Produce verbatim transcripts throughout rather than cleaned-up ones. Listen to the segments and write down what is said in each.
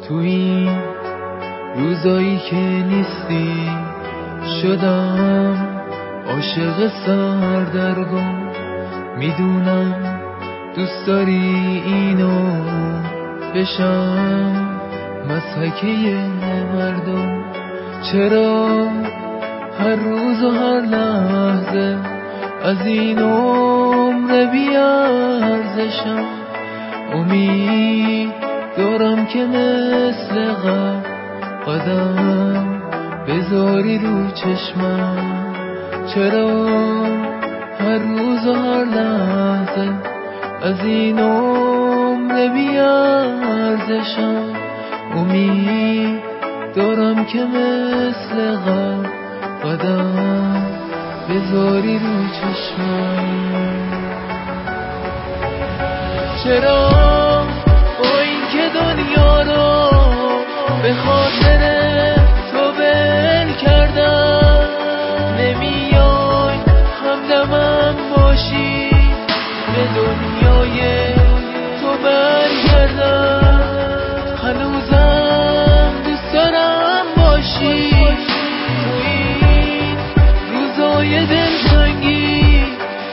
تو این روزایی که نیستی شدم عاشق سردرگم. میدونم دوست داری اینو بشم مسحکه مردم. چرا هر روز و هر لحظه از این عمر بی ارزشم؟ امید دارم که مثل قبل قدم بذاری رو چشمم. چرا هر روز و هر لحظه از این عمر بی ارزشم؟ امید دارم که مثل قبل قدم بذاری رو چشمم. چرا با این که دنیا رو به خاطر تو بل کردم نمیای همدمم باشی به دنیای تو برگردم؟ هنوزم دوست دارم باشی تو این روزای دلتنگی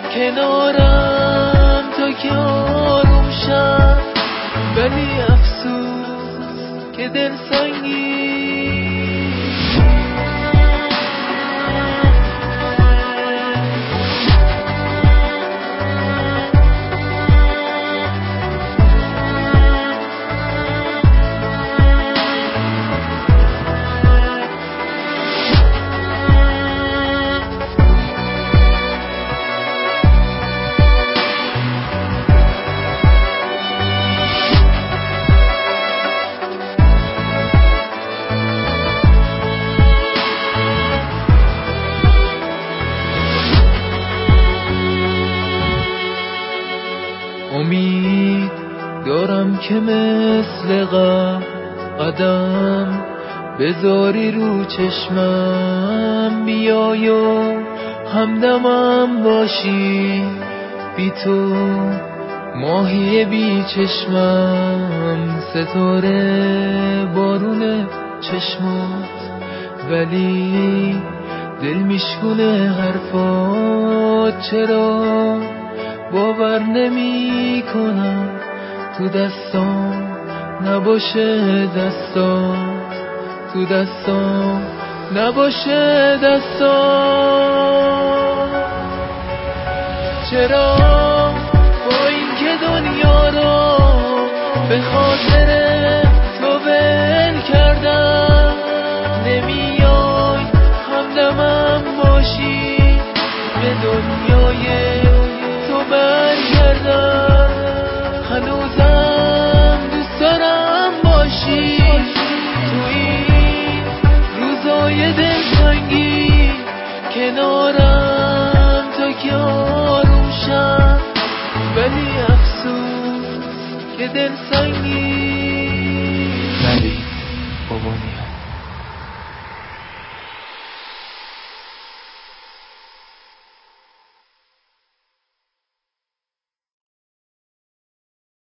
کنارم تا که آروم شم. ولی افسوس که دلسنگی. امید دارم که مثل قبل قدم بذاری رو چشمم. بیای و همدمم باشی بی تو ماهی بی چشمم. ستاره بارون چشمات ولی دل میشکونه حرفات. چرا باور نمی کنم تو دستام نباشه دستات، تو دستام نباشه دستات. چرا با این که دنیا رو به خاطر تو بل کردم نمیای همدمم باشی به دنیای برگردم؟ هنوزم دوست دارم باشی تو این روزای دلتنگی کنارم تا که آروم شم. ولی افسوس که دلتنگی.